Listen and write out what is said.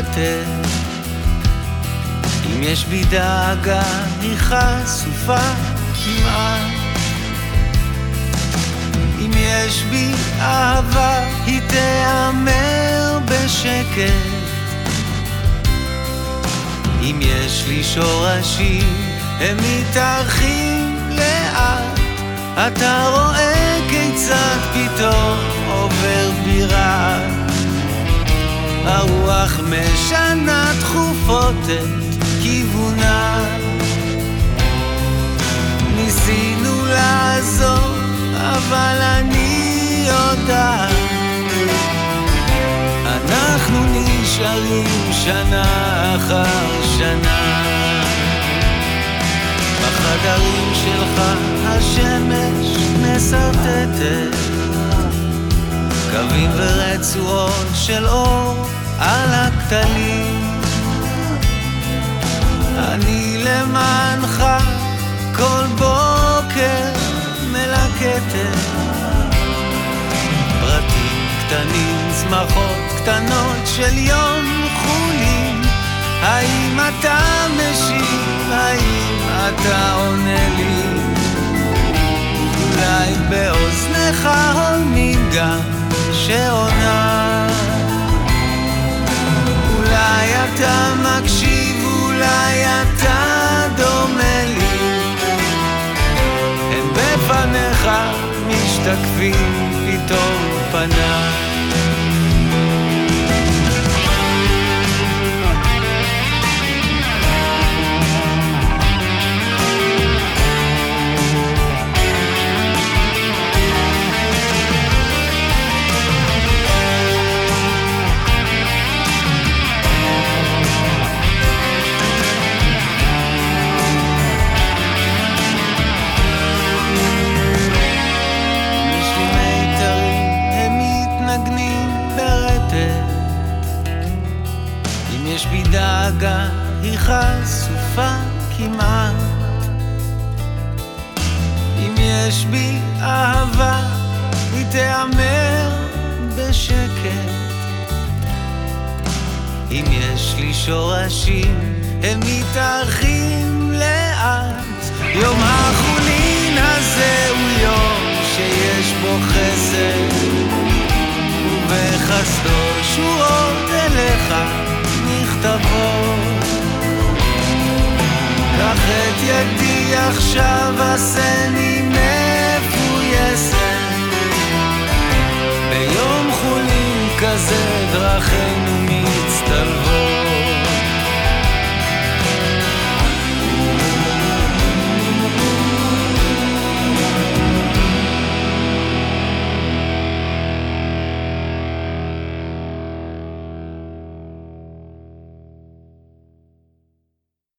מסרטט. אם יש בי דאגה היא חשופה כמעט, אם יש בי אהבה היא תיאמר בשקט. אם יש לי שורשים הם מתארחים לאט, אתה רואה כיצד פתאום עובר בירה. הרוח משנה תכופות את כיוונה, ניסינו לעזור אבל אני יודעת אנחנו נשארים שנה אחר שנה. בחדרים שלך השמש מסרטטת קווים ורצועות של אור על הכתלים. אני למענך כל בוקר מלקטת פרטים קטנים, שמחות קטנות של יום חולים. האם אתה משיב? האם אתה עונה לי? אולי באוזנך עונים גם שעונה. אולי אתה מקשיב, אולי אתה דומה לי. הם בפניך משתקפים פתאום פניי. יש בי דאגה היא חשופה כמעט, אם יש בי אהבה היא תיאמר בשקט. אם יש לי שורשים הם מתארחים לאט. יום החולין הזה הוא יום שיש בו חסד, ובחסדו שורות אליך נכתבות. קח את ידי עכשיו עשני